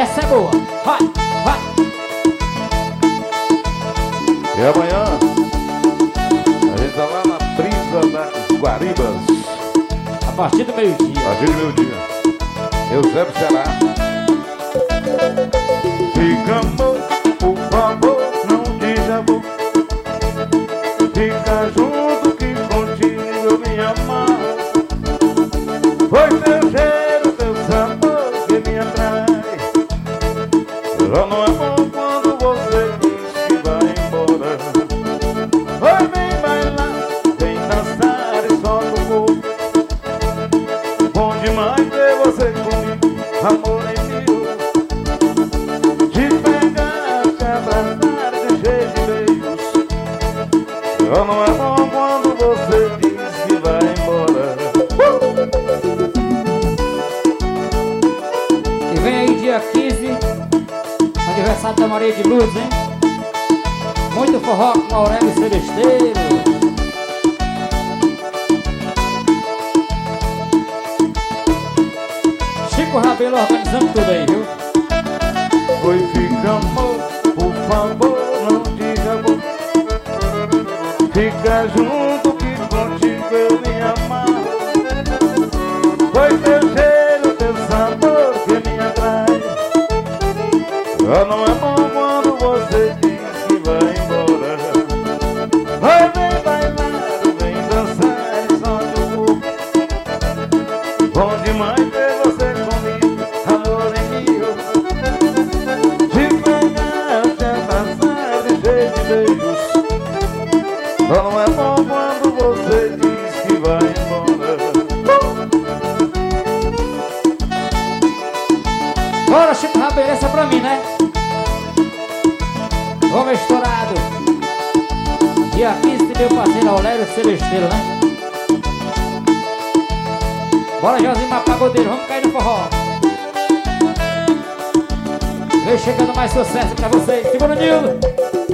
Essa é boa. Vai, vai. E amanhã a gente tá lá na brisa das Guaribas. A partir do meio-dia. A partir do meio-dia. Eusébio Ceará. Fica, amor, por favor, não diz amor. Fica junto que contigo eu me amar. Foi teu cheiro, teu sabor que me atrai. Já não é bom quando você diz que vai embora. Oi, vem bailar, vem dançar e solta o corpo. Bom demais ter você comigo, amor é meu. Te pegar, te abraçar, te encher de beijos. Já não é bom quando você diz que vai embora. E vem aí dia 15, aniversário da Maria de Luz, hein? Muito forró com Aurélio Celesteiro. Chico Rabelo organizando tudo aí, viu? Oi, fica amor, por favor, não diga amor. Fica junto que contigo eu me amar. Foi teu cheiro, teu sabor que me atrai. Já não é bom quando você diz que vai embora. Vai, vem bailar, vem dançar e solta o corpo. Bom demais ter você comigo, amor é meu. Te pegar, te abraçar, de cheio de beijos. Só não é bom quando você diz que vai embora. Bora, Chico Rabelo, essa é pra mim, né? Vamos estourado. Dia 15 de meu parceiro Aurélio Celesteiro, né? Bora, Josimar Pagodeiro, vamos cair no forró. Vem chegando mais sucesso pra vocês. Segura o Nildo.